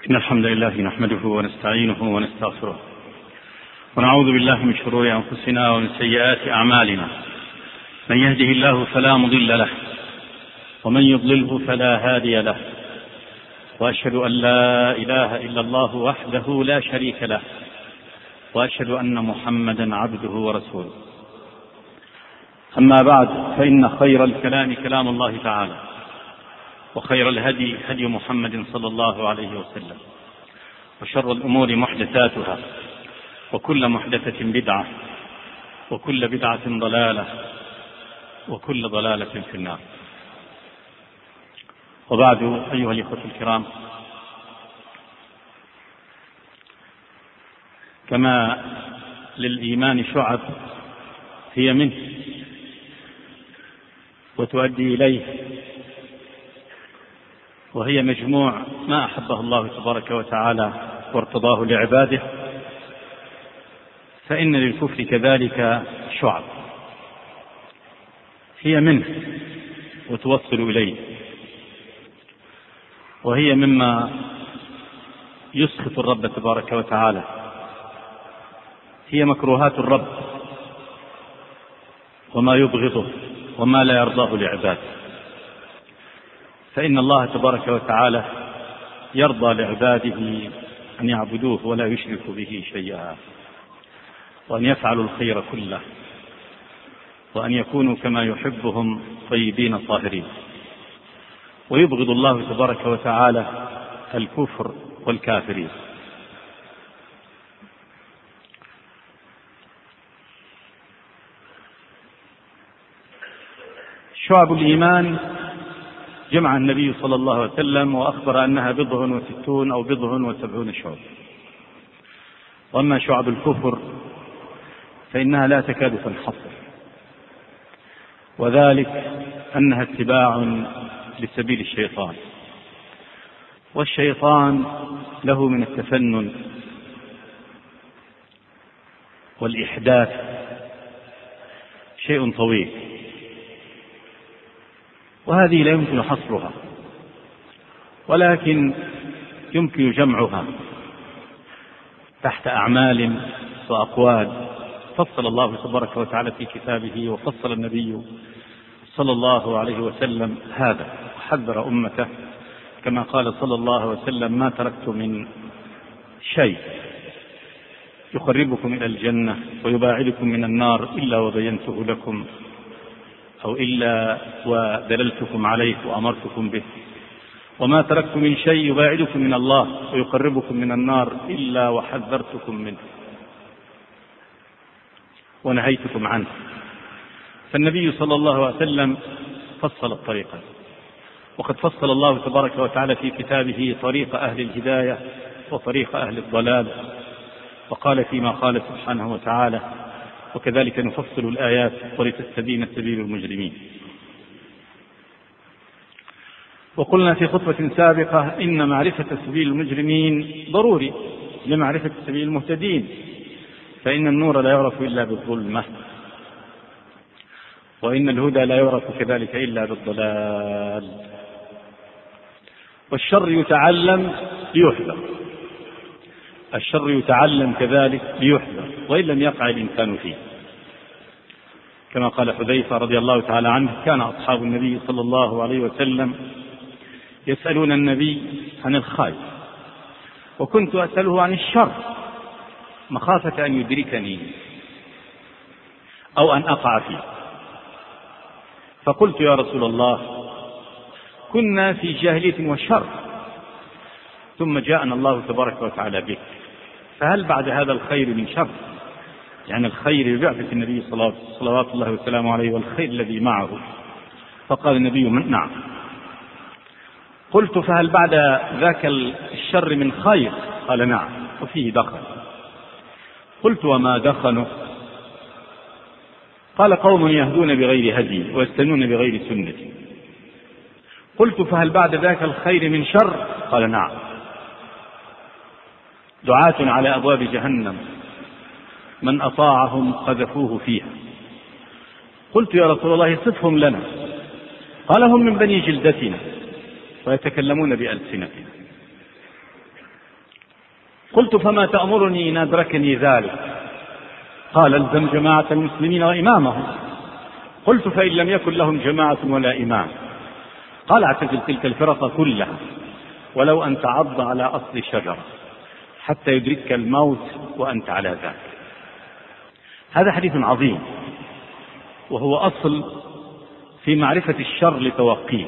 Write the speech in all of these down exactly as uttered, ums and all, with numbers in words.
إن الحمد لله نحمده ونستعينه ونستغفره ونعوذ بالله من شرور أنفسنا ومن سيئات أعمالنا. من يهده الله فلا مضل له ومن يضلله فلا هادي له، وأشهد أن لا إله إلا الله وحده لا شريك له، وأشهد أن محمدا عبده ورسوله. أما بعد، فإن خير الكلام كلام الله تعالى، وخير الهدي هدي محمد صلى الله عليه وسلم، وشر الأمور محدثاتها، وكل محدثة بدعة، وكل بدعة ضلالة، وكل ضلالة في النار. وبعد، أيها الإخوة الكرام، كما للإيمان شعب هي منه وتؤدي إليه، وهي مجموع ما أحبه الله تبارك وتعالى وارتضاه لعباده، فإن للكفر كذلك شعب هي منه وتوصل إليه، وهي مما يسخط الرب تبارك وتعالى، هي مكروهات الرب وما يبغضه وما لا يرضاه لعباده. فإن الله تبارك وتعالى يرضى لعباده أن يعبدوه ولا يشركوا به شيئا، وأن يفعلوا الخير كله، وأن يكونوا كما يحبهم طيبين طاهرين. ويبغض الله تبارك وتعالى الكفر والكافرين. شعب الإيمان جمع النبي صلى الله عليه وسلم وأخبر أنها بضع وستون أو بضع وسبعون شعب. وأما شعب الكفر فإنها لا تكاد تنحصر، وذلك أنها اتباع لسبيل الشيطان، والشيطان له من التفنن والإحداث شيء طويل، وهذه لا يمكن حصرها، ولكن يمكن جمعها تحت أعمال وأقوال فصل الله تبارك وتعالى في كتابه، وفصل النبي صلى الله عليه وسلم هذا، وحذر أمته كما قال صلى الله عليه وسلم: ما تركت من شيء يقربكم إلى الجنة ويباعدكم من النار إلا وبينته لكم، أو إلا ودللتكم عليه وأمرتكم به، وما تركت من شيء يباعدكم من الله ويقربكم من النار إلا وحذرتكم منه ونهيتكم عنه. فالنبي صلى الله عليه وسلم فصل الطريقة، وقد فصل الله تبارك وتعالى في كتابه طريق أهل الهداية وطريق أهل الضلال، وقال فيما قال سبحانه وتعالى: وكذلك نفصل الآيات ولتستبين سبيل المجرمين. وقلنا في خطبة سابقة إن معرفة سبيل المجرمين ضروري لمعرفة سبيل المهتدين، فإن النور لا يعرف إلا بالظلمة، وإن الهدى لا يعرف كذلك إلا بالضلال. والشر يتعلم ليحذر، الشر يتعلم كذلك ليحذر، وإن لم يقع الإنسان فيه. كما قال حذيفة رضي الله تعالى عنه: كان أصحاب النبي صلى الله عليه وسلم يسألون النبي عن الخير، وكنت أسأله عن الشر مخافة أن يدركني أو أن أقع فيه. فقلت: يا رسول الله، كنا في جاهلية وشر، ثم جاءنا الله تبارك وتعالى بك، فهل بعد هذا الخير من شر؟ يعني الخير ببعثة النبي صلوات الله وسلامه عليه والخير الذي معه. فقال النبي: من نعم. قلت: فهل بعد ذاك الشر من خير؟ قال: نعم، وفيه دخن. قلت: وما دخنه؟ قال: قوم يهدون بغير هدي ويستنون بغير سنتي. قلت: فهل بعد ذاك الخير من شر؟ قال: نعم، دعاة على أبواب جهنم من أطاعهم قذفوه فيها. قلت: يا رسول الله، صفهم لنا. قال: هم من بني جلدتنا ويتكلمون بألسنتنا. قلت فما تأمرني إن أدركني ذلك؟ قال الزم جماعة المسلمين وإمامهم. قلت فإن لم يكن لهم جماعة ولا إمام؟ قال اعتزل تلك الفرق كلها ولو أن تعض على أصل شجرة حتى يدركك الموت وأنت على ذلك. هذا حديث عظيم، وهو أصل في معرفة الشر لتوقيه.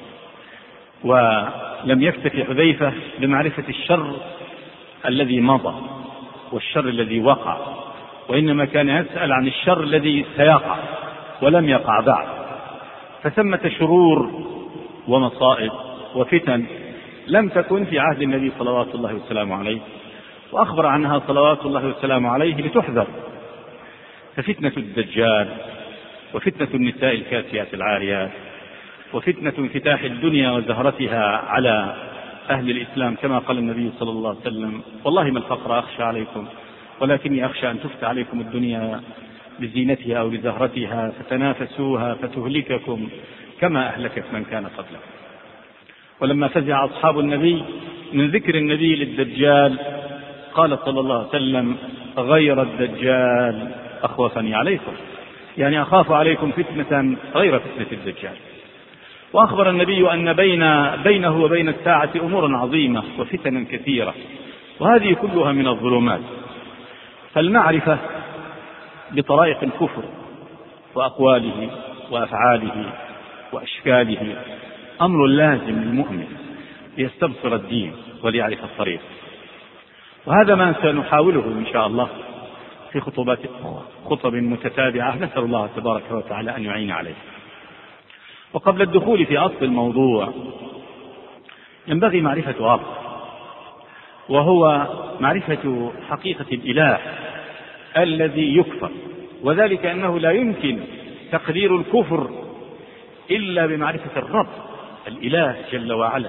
ولم يكتفي حذيفة بمعرفة الشر الذي مضى والشر الذي وقع، وإنما كان يسأل عن الشر الذي سيقع ولم يقع بعد. فثمة شرور ومصائب وفتن لم تكن في عهد النبي صلوات الله وسلامه عليه، وأخبر عنها صلوات الله وسلامه عليه لتحذر. ففتنة الدجال، وفتنة النساء الكاسيات العاريات، وفتنة انفتاح الدنيا وزهرتها على أهل الإسلام، كما قال النبي صلى الله عليه وسلم: والله ما الفقر أخشى عليكم ولكني أخشى أن تفتح عليكم الدنيا بزينتها أو بزهرتها فتنافسوها فتهلككم كما أهلكت من كان قبلكم. ولما فزع أصحاب النبي من ذكر النبي للدجال قال صلى الله عليه وسلم: غير الدجال أخوفني عليكم، يعني أخاف عليكم فتنة غير فتنة الدجال. وأخبر النبي أن بين بينه وبين الساعة أمورا عظيمة وفتنا كثيرة، وهذه كلها من الظلمات. فالمعرفة بطرائق الكفر وأقواله وأفعاله وأشكاله أمر لازم للمؤمن ليستبصر الدين وليعرف الطريق. وهذا ما سنحاوله إن شاء الله في خطبات خطب متتابعة، نسأل الله تبارك وتعالى أن يعين عليه. وقبل الدخول في أصل الموضوع ينبغي معرفة أمر، وهو معرفة حقيقة الإله الذي يكفر، وذلك أنه لا يمكن تقدير الكفر إلا بمعرفة الرب الإله جل وعلا.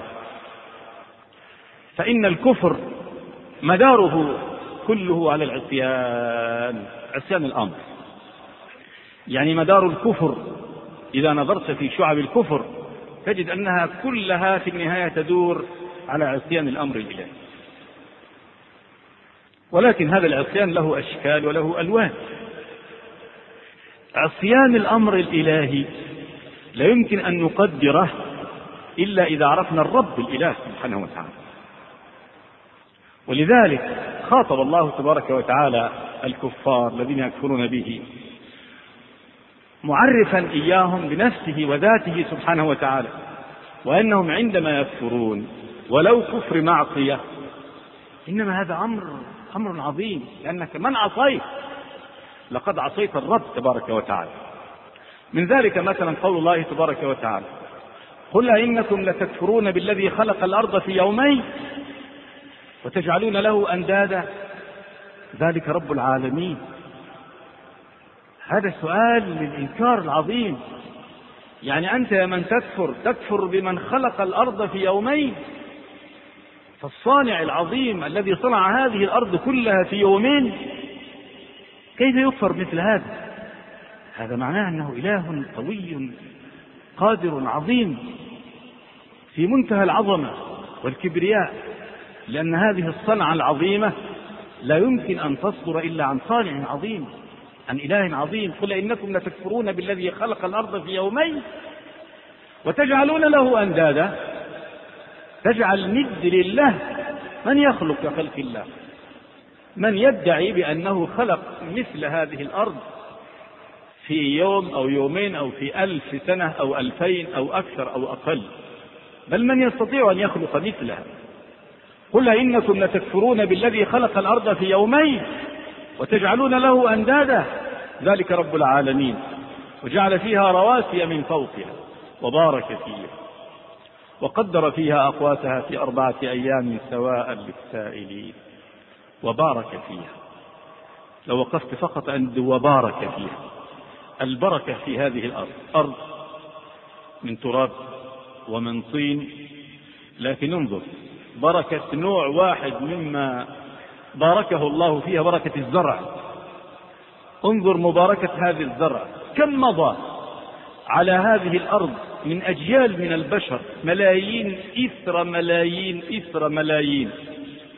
فإن الكفر مداره كله على العصيان، عصيان الأمر. يعني مدار الكفر إذا نظرت في شعب الكفر تجد أنها كلها في النهاية تدور على عصيان الأمر الإلهي. ولكن هذا العصيان له أشكال وله ألوان. عصيان الأمر الإلهي لا يمكن أن نقدره إلا إذا عرفنا الرب الإله سبحانه وتعالى. ولذلك خاطب الله تبارك وتعالى الكفار الذين يكفرون به معرفا إياهم بنفسه وذاته سبحانه وتعالى، وأنهم عندما يكفرون ولو كفر معصية إنما هذا أمر أمر عظيم، لأنك من عصيت لقد عصيت الرب تبارك وتعالى. من ذلك مثلا قول الله تبارك وتعالى: قل إنكم لتكفرون بالذي خلق الأرض في يومين وتجعلون له أندادا ذلك رب العالمين. هذا سؤال للإنكار العظيم. يعني أنت يا من تكفر تكفر بمن خلق الأرض في يومين، فالصانع العظيم الذي صنع هذه الأرض كلها في يومين كيف يكفر مثل هذا؟ هذا معناه أنه إله قوي قادر عظيم في منتهى العظمة والكبرياء، لأن هذه الصنعة العظيمة لا يمكن أن تصدر إلا عن صانع عظيم، عن إله عظيم. قل إنكم لتكفرون بالذي خلق الأرض في يومين وتجعلون له أندادا. تجعل ند لله من يخلق كخلق الله، من يدعي بأنه خلق مثل هذه الأرض في يوم أو يومين أو في ألف سنة أو ألفين أو أكثر أو أقل، بل من يستطيع أن يخلق مثلها. قل إنكم لتكفرون بالذي خلق الأرض في يومين وتجعلون له أندادا ذلك رب العالمين وجعل فيها رواسي من فوقها وبارك فيها وقدر فيها أقواتها في أربعة أيام سواء للسائلين وبارك فيها. لو وقفت فقط عند وبارك فيها، البركة في هذه الأرض أرض من تراب ومن طين، لكن انظر بركة نوع واحد مما باركه الله فيها بركة الزرع. انظر مباركة هذه الزرع، كم مضى على هذه الأرض من أجيال من البشر، ملايين إثر ملايين إثر ملايين،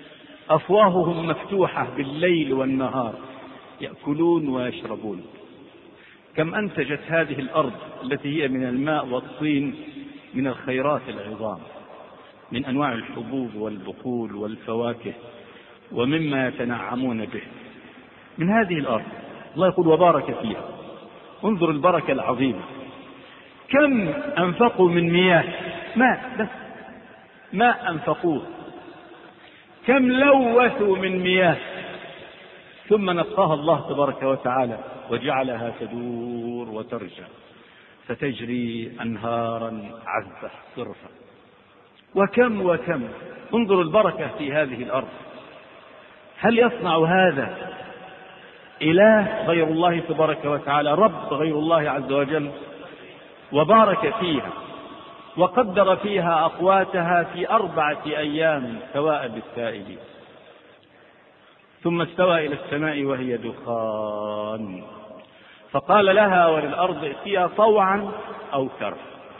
أفواههم مفتوحة بالليل والنهار يأكلون ويشربون. كم أنتجت هذه الأرض التي هي من الماء والطين من الخيرات العظام، من أنواع الحبوب والبقول والفواكه ومما يتنعمون به من هذه الأرض. الله يقول وبارك فيها. انظر البركة العظيمة. كم أنفقوا من مياه، ماء بس، ماء أنفقوه. كم لوثوا من مياه، ثم نقاها الله تبارك وتعالى وجعلها تدور وترجع فتجري أنهارا عذبة صرفا. وكم وكم. انظر البركة في هذه الأرض. هل يصنع هذا إله غير الله تبارك وتعالى، رب غير الله عز وجل؟ وبارك فيها وقدر فيها أقواتها في أربعة أيام سواء للسائلين، ثم استوى إلى السماء وهي دخان فقال لها وللأرض ائتيا طوعا أو كرها.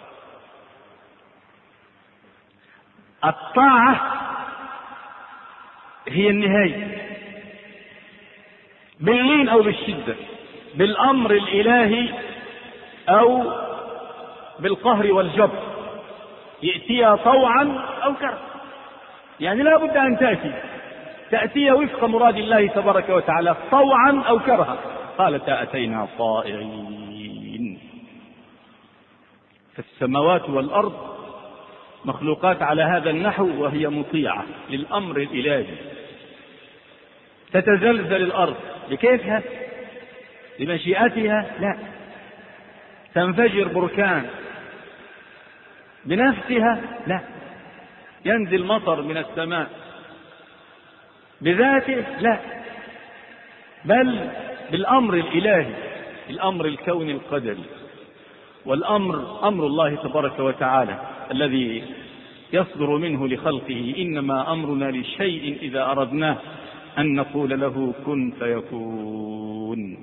الطاعة هي النهاية، باللين أو بالشدة، بالأمر الإلهي أو بالقهر والجبر، يأتيها طوعا أو كرها، يعني لا بد أن تأتي تأتي وفق مراد الله تبارك وتعالى طوعا أو كرها. قالت أتينا طائعين. فالسماوات والأرض مخلوقات على هذا النحو وهي مطيعة للأمر الإلهي. تتزلزل الأرض بكيفها بمشيئتها؟ لا. تنفجر بركان بنفسها؟ لا. ينزل مطر من السماء بذاته؟ لا، بل بالأمر الإلهي، الأمر الكوني القدري. والأمر أمر الله تبارك وتعالى الذي يصدر منه لخلقه. إنما أمرنا لشيء إذا أردناه أن نقول له كن فيكون.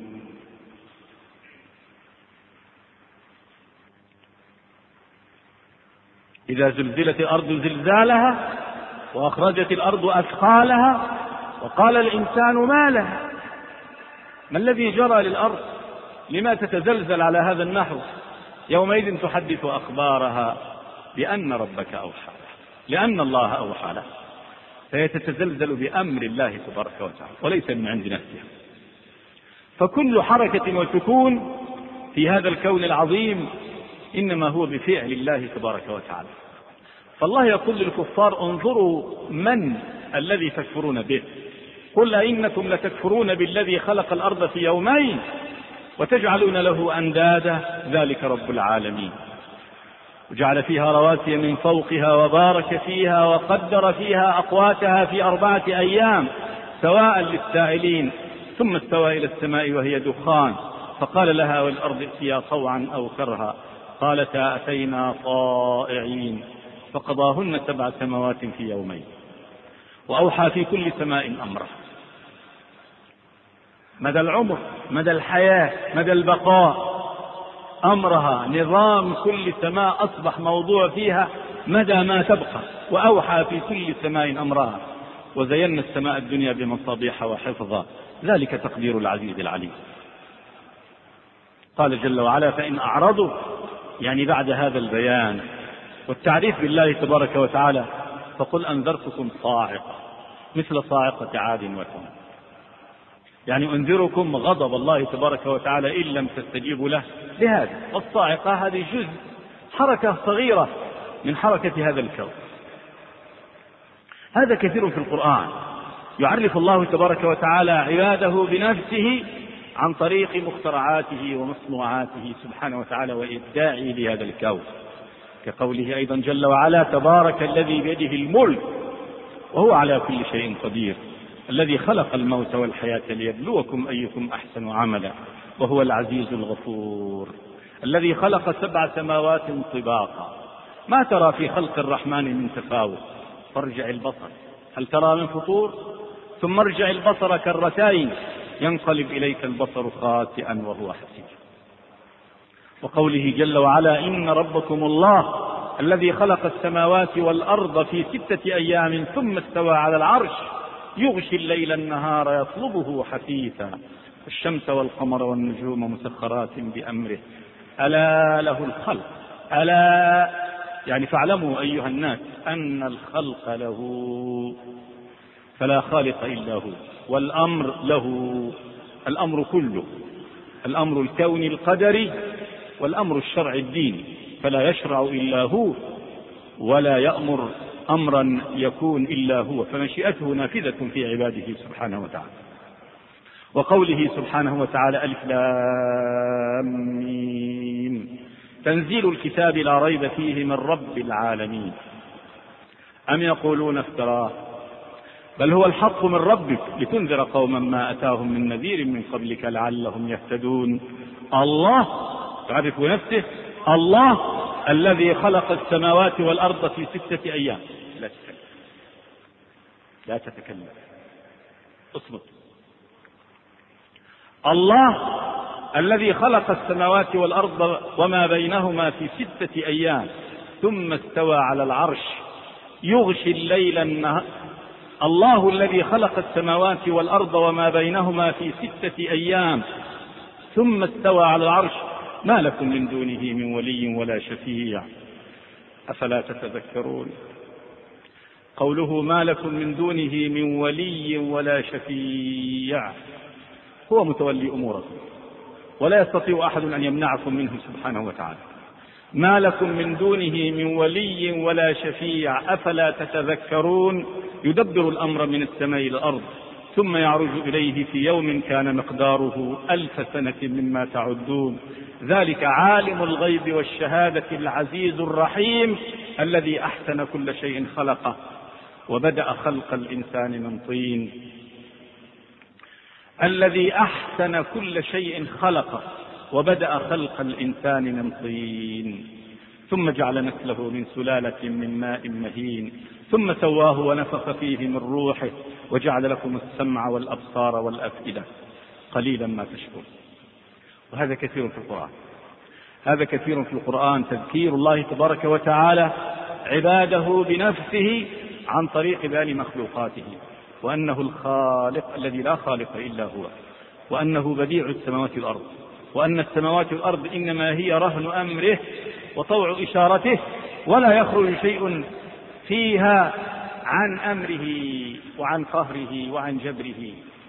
إذا زلزلت الأرض زلزالها وأخرجت الأرض أثقالها وقال الإنسان ما لها. ما الذي جرى للأرض؟ لما تتزلزل على هذا النحو؟ يومئذ تحدث أخبارها بأن ربك أوحى، لأن الله أوحى له، فهي تتزلزل بأمر الله تبارك وتعالى وليس من عند نفسها. فكل حركة وسكون في هذا الكون العظيم إنما هو بفعل الله تبارك وتعالى. فالله يقول للكفار انظروا من الذي تكفرون به. قل أئنكم لتكفرون بالذي خلق الأرض في يومين وتجعلون له أندادا ذلك رب العالمين. وجعل فيها رواسي من فوقها وبارك فيها وقدر فيها أقواتها في أربعة أيام سواء للسائلين ثم استوى إلى السماء وهي دخان فقال لها والأرض ائتيا طوعا أو كرها قالتا أتينا طائعين فقضاهن سبع سماوات في يومين وأوحى في كل سماء أمره. مدى العمر، مدى الحياة، مدى البقاء، أمرها، نظام كل سماء أصبح موضوع فيها مدى ما تبقى. وأوحى في كل سماء أمرها وزينا السماء الدنيا بمصابيح وحفظا ذلك تقدير العزيز العليم. قال جل وعلا فإن أعرضوا، يعني بعد هذا البيان والتعريف بالله تبارك وتعالى فقل أنذرتكم صاعقة مثل صاعقة عاد وثمود، يعني أنذركم غضب الله تبارك وتعالى إن لم تستجيبوا له لهذا. والصاعقة هذه جزء، حركة صغيرة من حركة هذا الكون. هذا كثير في القرآن يعرف الله تبارك وتعالى عباده بنفسه عن طريق مخترعاته ومصنوعاته سبحانه وتعالى وإبداعه لهذا الكون، كقوله أيضا جل وعلا تبارك الذي بيده الملك وهو على كل شيء قدير الذي خلق الموت والحياة ليبلوكم أيكم أحسن عملا وهو العزيز الغفور الذي خلق سبع سماوات طباقا ما ترى في خلق الرحمن من تفاوت فارجع البصر هل ترى من فطور ثم ارجع البصر كرتين ينقلب إليك البصر خاسئا وهو حسير. وقوله جل وعلا إن ربكم الله الذي خلق السماوات والأرض في ستة أيام ثم استوى على العرش يغشي الليل النهار يطلبه حثيثا الشمس والقمر والنجوم مسخرات بأمره ألا له الخلق ألا يعني فاعلموا أيها الناس أن الخلق له فلا خالق إلا هو والأمر له الأمر كله الأمر الكوني القدري والأمر الشرعي الديني فلا يشرع إلا هو ولا يأمر أمرا يكون إلا هو فمشيئته نافذة في عباده سبحانه وتعالى. وقوله سبحانه وتعالى ألف لام ميم تنزيل الكتاب لا ريب فيه من رب العالمين أم يقولون افتراه بل هو الحق من ربك لتنذر قوما ما أتاهم من نذير من قبلك لعلهم يهتدون. الله تعرف نفسه الله الذي خلق السماوات والأرض في ستة أيام. لا تتكلم لا تتكلم اصمت. الله الذي خلق السماوات والأرض وما بينهما في ستة أيام ثم استوى على العرش يغشي الليل النهار. الله الذي خلق السماوات والأرض وما بينهما في ستة أيام ثم استوى على العرش ما لكم من دونه من ولي ولا شفيع أفلا تتذكرون. قوله ما لكم من دونه من ولي ولا شفيع هو متولي أموركم ولا يستطيع أحد أن يمنعكم منه سبحانه وتعالى. ما لكم من دونه من ولي ولا شفيع أفلا تتذكرون. يدبر الأمر من السماء إلى الأرض ثم يعرج إليه في يوم كان مقداره ألف سنة مما تعدون. ذلك عالم الغيب والشهادة العزيز الرحيم الذي أحسن كل شيء خلقه وبدأ خلق الإنسان من طين. الذي أحسن كل شيء خلقه وبدأ خلق الإنسان من طين ثم جعل نسله من سلالة من ماء مهين ثم سواه ونفخ فيه من روحه وجعل لكم السمع والأبصار والأفئدة قليلا ما تشكرون. وهذا كثير في القرآن هذا كثير في القرآن تذكير الله تبارك وتعالى عباده بنفسه عن طريق بيان مخلوقاته وأنه الخالق الذي لا خالق إلا هو وأنه بديع السماوات والأرض وأن السماوات والأرض إنما هي رهن أمره وطوع إشارته ولا يخرج شيء فيها عن أمره وعن قهره وعن جبره.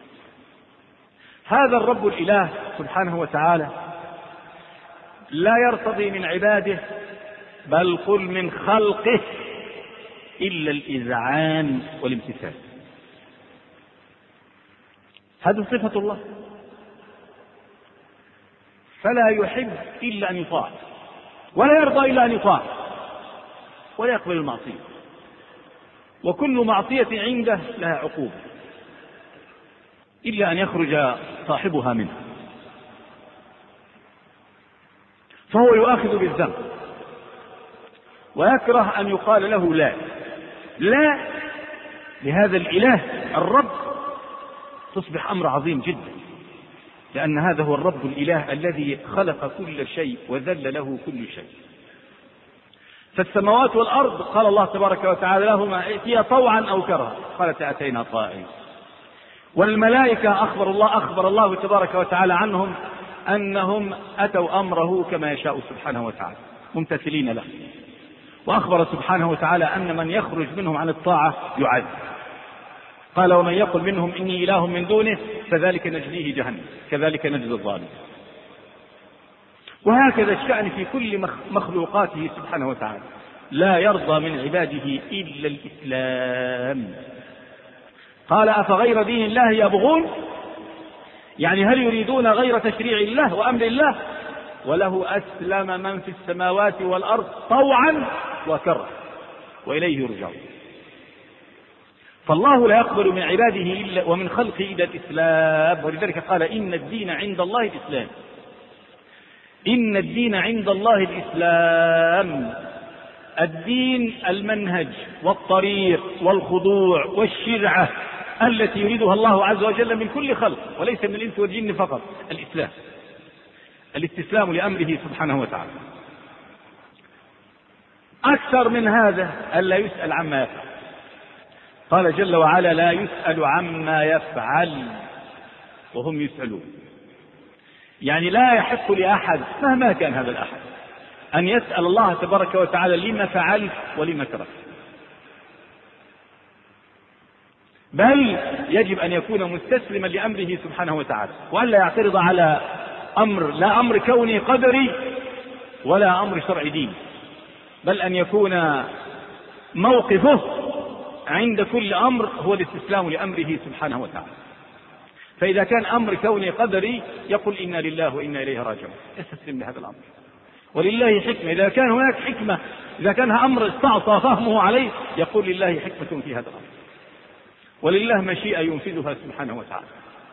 هذا الرب الإله سبحانه وتعالى لا يرتضي من عباده بل قل من خلقه إلا الإذعان والامتثال. هذه صفة الله فلا يحب إلا أن يطاع ولا يرضى إلا أن يطاع ولا يقبل المعصية وكل معصية عنده لها عقوبة إلا أن يخرج صاحبها منها فهو يؤاخذ بالذنب ويكره أن يقال له لا لا لهذا الإله الرب تصبح أمر عظيم جدا لأن هذا هو الرب الإله الذي خلق كل شيء وذل له كل شيء. فالسماوات والأرض قال الله تبارك وتعالى لهما ائتيا طوعا أو كرها قالت أتينا طائعين. والملائكة أخبر الله أخبر الله تبارك وتعالى عنهم أنهم أتوا أمره كما يشاء سبحانه وتعالى ممتثلين له. وأخبر سبحانه وتعالى أن من يخرج منهم عن الطاعة يعذب. قال ومن يقل منهم إني إله من دونه فذلك نجزيه جهنم كذلك نجزي الظالمين. وهكذا الشأن في كل مخلوقاته سبحانه وتعالى لا يرضى من عباده إلا الإسلام. قال أفغير دين الله يبغون يعني هل يريدون غير تشريع الله وأمر الله وله أسلم من في السماوات والأرض طوعا وكرها وإليه يرجعون. فالله لا يقبل من عباده إلا ومن خلقه إلا الإسلام. ولذلك قال إن الدين عند الله الإسلام إن الدين عند الله الإسلام. الدين المنهج والطريق والخضوع والشرعة التي يريدها الله عز وجل من كل خلق وليس من الإنس والجن فقط. الإسلام الاستسلام لأمره سبحانه وتعالى. أكثر من هذا ألا يسأل عما يفعل. قال جل وعلا لا يسأل عما يفعل وهم يسألون. يعني لا يحق لأحد مهما كان هذا الأحد أن يسأل الله تبارك وتعالى لما فعلت ولما تركت، بل يجب أن يكون مستسلما لأمره سبحانه وتعالى، وألا يعترض على أمر لا أمر كوني قدري ولا أمر شرعي ديني، بل أن يكون موقفه عند كل أمر هو الاستسلام لأمره سبحانه وتعالى. فإذا كان أمر كوني قدري يقول إنا لله وإنا إليه راجعون، يستسلم لهذا الأمر. ولله حكمة، إذا كان هناك حكمة، إذا كان أمر استعصى فهمه عليه يقول لله حكمة في هذا الأمر، ولله مشيئة ينفذها سبحانه وتعالى.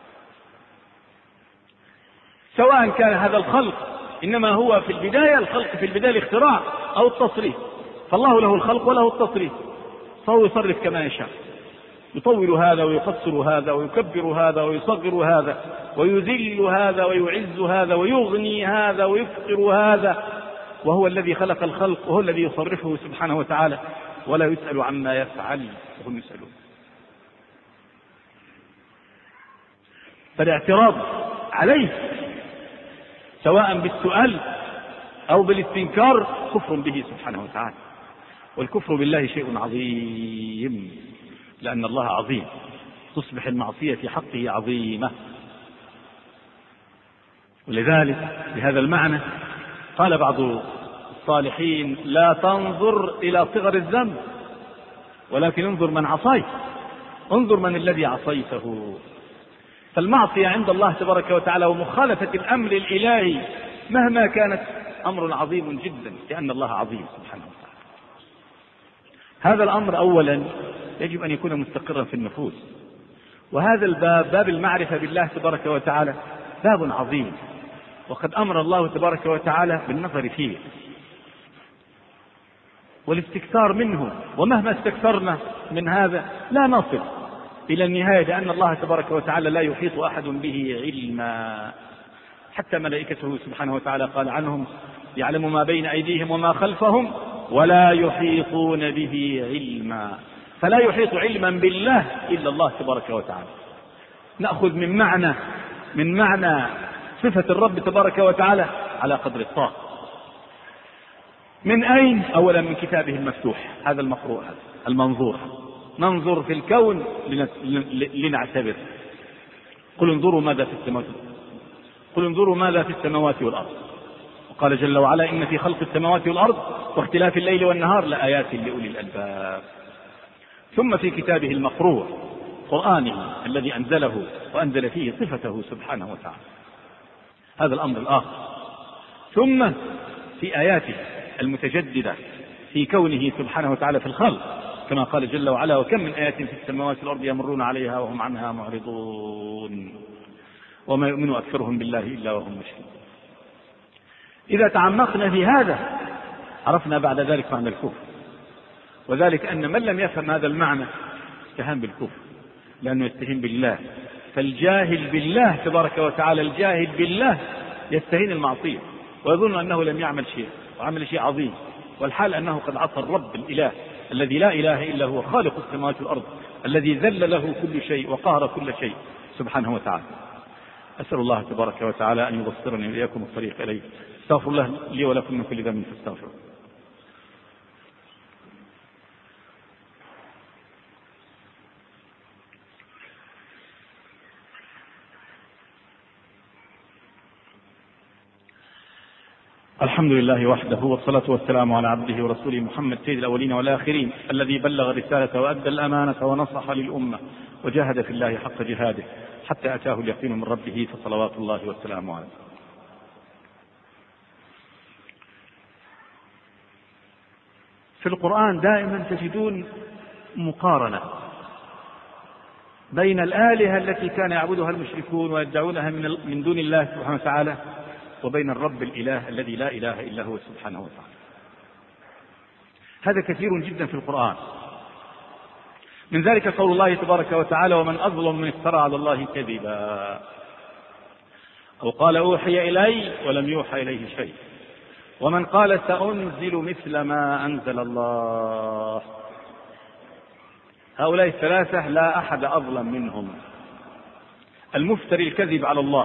سواء كان هذا الخلق إنما هو في البداية الخلق في البداية الاختراع أو التصريف، فالله له الخلق وله التصريف، فهو يصرف كما يشاء، يطول هذا ويقصر هذا ويكبر هذا ويصغر هذا ويذل هذا ويعز هذا ويغني هذا ويفقر هذا، وهو الذي خلق الخلق وهو الذي يصرفه سبحانه وتعالى، ولا يسأل عما يفعل وهم يسألون. فالاعتراض عليه سواء بالسؤال أو بالاستنكار كفر به سبحانه وتعالى، والكفر بالله شيء عظيم، لأن الله عظيم، تصبح المعصية في حقه عظيمة. ولذلك بهذا المعنى قال بعض الصالحين لا تنظر إلى صغر الذنب ولكن انظر من عصيت، انظر من الذي عصيته. فالمعصية عند الله تبارك وتعالى ومخالفة الأمر الإلهي مهما كانت أمر عظيم جدا، لأن الله عظيم سبحانه وتعالى. هذا الأمر أولا يجب أن يكون مستقرا في النفوس، وهذا الباب باب المعرفة بالله تبارك وتعالى باب عظيم، وقد أمر الله تبارك وتعالى بالنظر فيه والاستكثار منه، ومهما استكثرنا من هذا لا نصل إلى النهاية، لأن الله تبارك وتعالى لا يحيط أحد به علما، حتى ملائكته سبحانه وتعالى قال عنهم يعلم ما بين أيديهم وما خلفهم ولا يحيطون به علما. فلا يحيط علما بالله إلا الله تبارك وتعالى. نأخذ من معنى من معنى صفة الرب تبارك وتعالى على قدر الطاقة. من أين؟ أولا من كتابه المفتوح، هذا المقروء هذا المنظور، ننظر في الكون لنعتبر. قل انظروا ماذا في السماوات قل انظروا ماذا في السماوات والأرض. وقال جل وعلا إن في خلق السماوات والأرض واختلاف الليل والنهار لآيات لأولي الألباب. ثم في كتابه المقروء قرآنه الذي أنزله وأنزل فيه صفته سبحانه وتعالى، هذا الأمر الآخر. ثم في آياته المتجددة في كونه سبحانه وتعالى في الخلق، كما قال جل وعلا وكم من آيات في السماوات والأرض يمرون عليها وهم عنها معرضون وما يؤمن أكثرهم بالله إلا وهم مشركون. إذا تعمقنا في هذا عرفنا بعد ذلك معنى الكفر، وذلك أن من لم يفهم هذا المعنى استهان بالكفر، لأنه يستهين بالله. فالجاهل بالله تبارك وتعالى الجاهل بالله يستهين المعصية ويظن أنه لم يعمل شيء وعمل شيء عظيم، والحال أنه قد عصى الرب الإله الذي لا إله إلا هو خالق السماوات والأرض، الذي ذل له كل شيء وقهر كل شيء سبحانه وتعالى. أسأل الله تبارك وتعالى أن يبصرني وإياكم الطريق إليه. استغفر الله لي ولكم من كل ذنب فاستغفروا. الحمد لله وحده، والصلاة والسلام على عبده ورسوله محمد سيد الأولين والآخرين، الذي بلغ الرسالة وأدى الأمانة ونصح للأمة وجاهد في الله حق جهاده حتى أتاه اليقين من ربه، فصلوات الله والسلام عليه. في القرآن دائما تجدون مقارنة بين الآلهة التي كان يعبدها المشركون ويدعونها من دون الله سبحانه وتعالى وبين الرب الإله الذي لا إله إلا هو سبحانه وتعالى. هذا كثير جدا في القرآن. من ذلك قول الله تبارك وتعالى ومن أظلم من افترى على الله كذبا أو قال أوحي إلي ولم يوحى إليه شيء ومن قال سأنزل مثل ما أنزل الله. هؤلاء الثلاثة لا أحد أظلم منهم. المفتري الكذب على الله،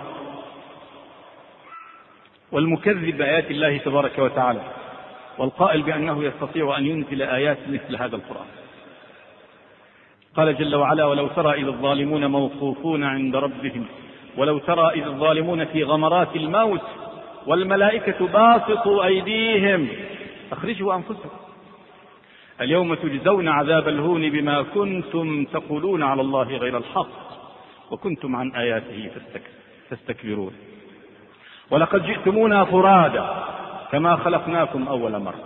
والمكذب بآيات الله تبارك وتعالى، والقائل بأنه يستطيع أن ينزل آيات مثل هذا القرآن. قال جل وعلا: ولو ترى إذ الظالمون موقوفون عند ربهم ولو ترى إذ الظالمون في غمرات الموت والملائكة باسطوا أيديهم أخرجوا أنفسكم اليوم تجزون عذاب الهون بما كنتم تقولون على الله غير الحق وكنتم عن آياته تستكبرون ولقد جئتمونا فرادا كما خلقناكم أول مرة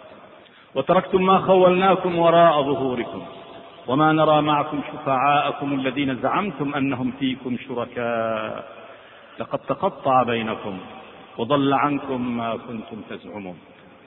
وتركتم ما خولناكم وراء ظهوركم وما نرى معكم شفعاءكم الذين زعمتم أنهم فيكم شركاء لقد تقطع بينكم وضل عنكم ما كنتم تزعمون.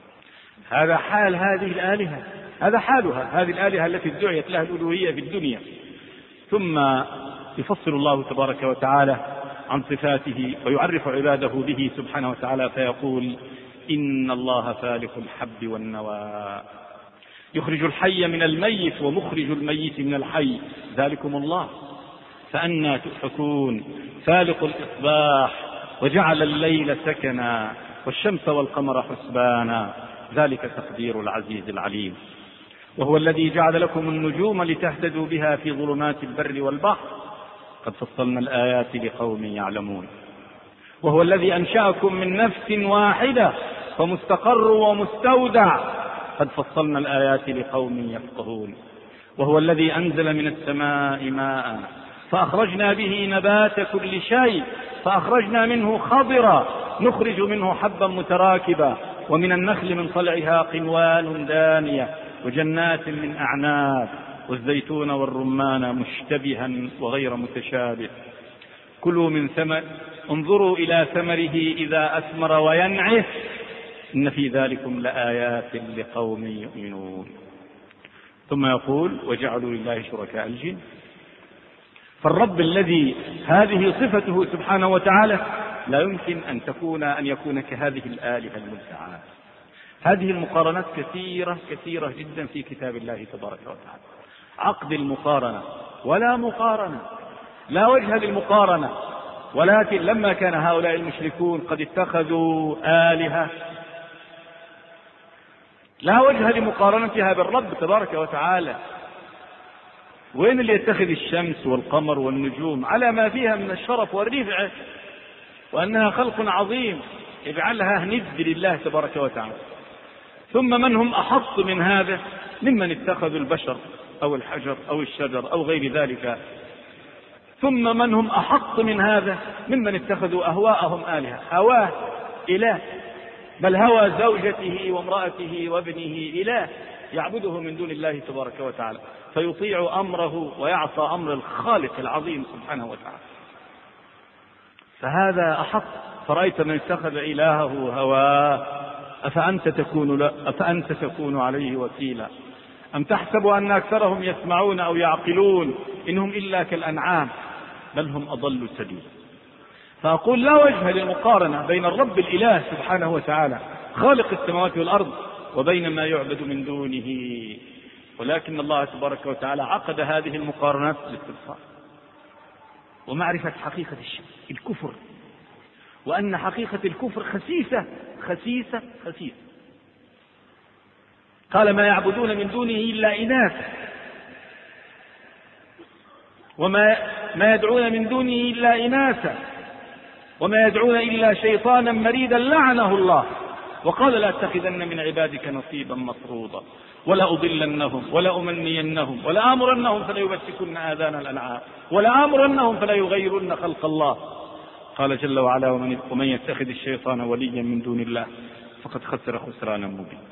هذا حال هذه الآلهة، هذا حالها، هذه الآلهة التي ادعيت لها الألوهية في الدنيا. ثم يفصل الله تبارك وتعالى عن صفاته ويعرف عباده به سبحانه وتعالى فيقول: إن الله فالق الحب والنوى يخرج الحي من الميت ومخرج الميت من الحي ذلكم الله فأنى تؤفكون فالق الإصباح وجعل الليل سكنا والشمس والقمر حسبانا ذلك تقدير العزيز العليم. وهو الذي جعل لكم النجوم لتهتدوا بها في ظلمات البر والبحر قد فصلنا الآيات لقوم يعلمون. وهو الذي أنشأكم من نفس واحدة فمستقر ومستودع قد فصلنا الآيات لقوم يفقهون. وهو الذي أنزل من السماء ماء فأخرجنا به نبات كل شيء فأخرجنا منه خضرا نخرج منه حبا متراكبا ومن النخل من طلعها قنوان دانية وجنات من أعناب والزيتون والرمان مشتبها وغير متشابه كلوا من ثمر انظروا إلى ثمره إذا أثمر وينعه إن في ذلكم لآيات لقوم يؤمنون. ثم يقول: وجعلوا لله شركاء الجن. فالرب الذي هذه صفته سبحانه وتعالى لا يمكن أن تكون أن يكون كهذه الآلهة المدعاة. هذه المقارنات كثيرة كثيرة جدا في كتاب الله تبارك وتعالى. عقد المقارنة ولا مقارنة، لا وجه للمقارنة. ولكن لما كان هؤلاء المشركون قد اتخذوا آلهة لا وجه لمقارنتها بالرب تبارك وتعالى. وين اللي يتخذ الشمس والقمر والنجوم على ما فيها من الشرف والرفعة وأنها خلق عظيم يجعلها ند لله تبارك وتعالى؟ ثم من هم أحط من هذا ممن اتخذوا البشر أو الحجر أو الشجر أو غير ذلك؟ ثم من هم أحط من هذا ممن اتخذوا أهواءهم آلهة، هواه إله، بل هوى زوجته وامرأته وابنه إله يعبده من دون الله تبارك وتعالى فيطيع أمره ويعصى أمر الخالق العظيم سبحانه وتعالى. فهذا أحق. فرأيت من اتخذ إلهه هواه أفأنت تكون, أفأنت تكون عليه وكيلا أم تحسب أن أكثرهم يسمعون أو يعقلون إنهم إلا كالأنعام بل هم أضل سبيلا. فأقول لا وجه للمقارنة بين الرب الإله سبحانه وتعالى خالق السماوات والأرض وبين ما يعبد من دونه، ولكن الله تبارك وتعالى عقد هذه المقارنات للاستبصار ومعرفة حقيقة الشيء الكفر، وأن حقيقة الكفر خسيسة خسيسة خسيسة. قال: ما يعبدون من دونه إلا إناثا وما ما يدعون من دونه إلا إناثا وما يدعون إلا شيطانا مريدا لعنه الله وقال: لا أتخذن من عبادك نصيبا مفروضا ولا أضلنهم ولا أمنينهم ولا آمرنهم فلا يبتكن آذان الأنعام ولا آمرنهم فلا يغيرن خلق الله. قال جل وعلا: ومن يتخذ الشيطان وليا من دون الله فقد خسر خسرانا مبينا.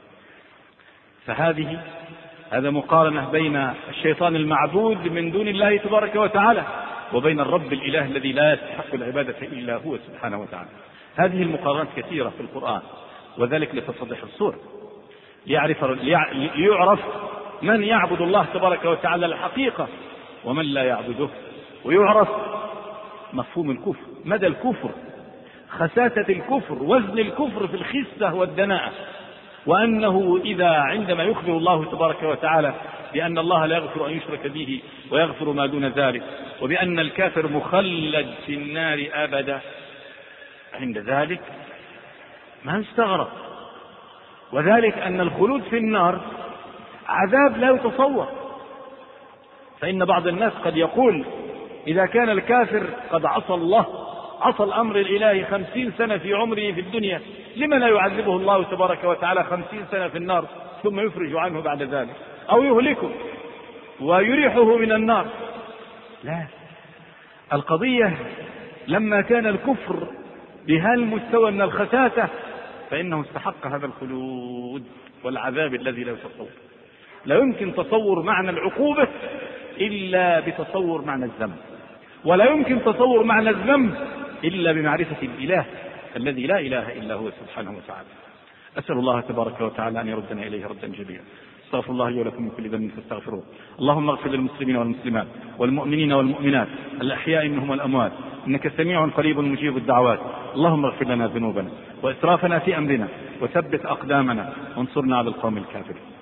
فهذه هذا مقارنة بين الشيطان المعبود من دون الله تبارك وتعالى وبين الرب الإله الذي لا يستحق العبادة إلا هو سبحانه وتعالى. هذه المقارنات كثيرة في القرآن، وذلك لتتضح الصورة ليعرف, ليعرف من يعبد الله تبارك وتعالى الحقيقة ومن لا يعبده، ويعرف مفهوم الكفر، مدى الكفر، خساسة الكفر، وزن الكفر في الخسة والدناءة، وأنه إذا عندما يخبر الله تبارك وتعالى بأن الله لا يغفر أن يشرك به ويغفر ما دون ذلك، وبأن الكافر مخلد في النار أبدا، عند ذلك ما يستغرب. وذلك أن الخلود في النار عذاب لا يتصور. فإن بعض الناس قد يقول إذا كان الكافر قد عصى الله، عصى الأمر الإلهي خمسين سنة في عمره في الدنيا، لما لا يعذبه الله تبارك وتعالى خمسين سنة في النار ثم يفرج عنه بعد ذلك، أو يهلكه ويريحه من النار؟ لا، القضية لما كان الكفر بهذا المستوى من الخساسة فإنه استحق هذا الخلود والعذاب الذي لا يتصور. لا يمكن تصور معنى العقوبة إلا بتصور معنى الذنب، ولا يمكن تصور معنى الذنب إلا بمعرفة الإله الذي لا إله إلا هو سبحانه وتعالى. أسأل الله تبارك وتعالى أن يردنا إليه ردا جميلا. استغفر الله لي ولكم من كل ذنب فاستغفروه. اللهم اغفر للمسلمين والمسلمات والمؤمنين والمؤمنات الأحياء منهم والأموات، إنك سميع قريب مجيب الدعوات. اللهم اغفر لنا ذنوبنا وإسرافنا في أمرنا وثبت أقدامنا وانصرنا على القوم الكافرين.